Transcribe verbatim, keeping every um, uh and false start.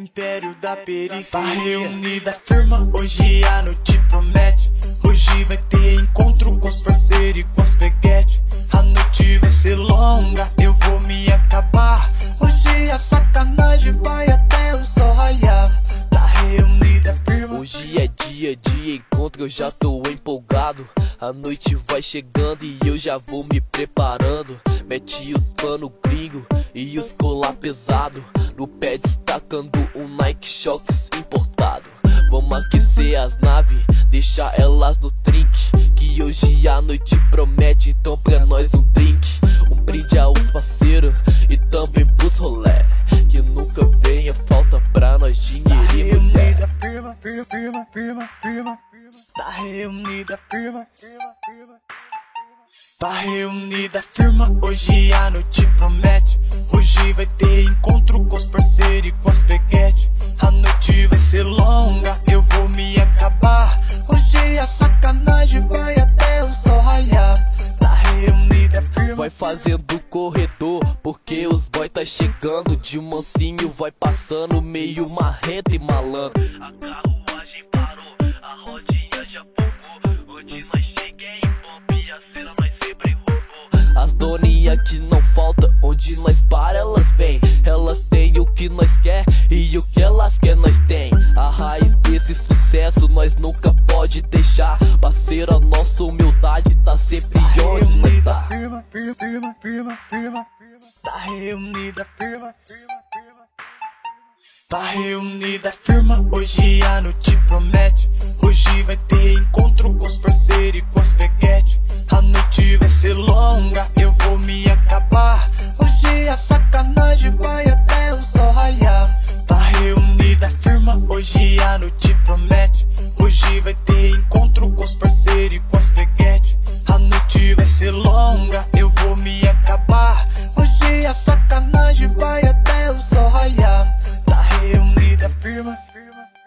império da periferia. Tá reunida a firma, hoje a noite promete. Hoje vai ter encontro com os parceiros e com as peguete. A noite vai ser longa, eu vou me acabar. Hoje a sacanagem vai até o sol raiar. Tá reunida a firma. Hoje é dia de encontro, eu já tô empolgado. A noite vai chegando e eu já vou me preparando. Mete os pano gringo e os colar pesado. No pé destacando um Nike Shox importado. Vamos aquecer as naves, deixar elas no trinque. Que hoje a noite promete, então pra nós um drink. Um brinde aos parceiros e também pros rolé. Que nunca venha falta pra nós dinheiro e mulher. Tá reunida a firma, firma, firma, firma, firma. Tá reunida a firma, firma, firma. Tá reunida a firma, hoje a noite promete. Hoje vai ter encontro com os parceiros e com as peguete. A noite vai ser longa, eu vou me acabar. Hoje a sacanagem vai até o sol raiar. Tá reunida a firma. Vai fazendo corredor, porque os boy tá chegando. De mansinho vai passando, meio marrento e malandro. A carruagem parou, a rodinha já focou. Onde nós cheguei em pop, a cena nós sempre roubou. As doninha que não falta, onde nós para elas vem. Elas têm o que nós quer e o que elas quer nós tem. A raiz desse sucesso nós nunca pode deixar. Parceira, nossa humildade tá sempre onde nós tá. Firma, firma, firma, firma, firma. Tá reunida a firma, firma, firma. Tá reunida a firma, hoje a noite promete. Hoje vai ter encontro com os parceiros e com as peguete. A noite vai ser longa, eu vou me acabar. Hoje a sacanagem vai até o sol raiar. Tá reunida a firma, hoje a noite promete. Hoje vai ter encontro com os parceiros e com as peguete. A noite vai ser longa, eu vou me acabar. Hoje a sacanagem vai até o sol raiar. Tá reunida a firma, firma.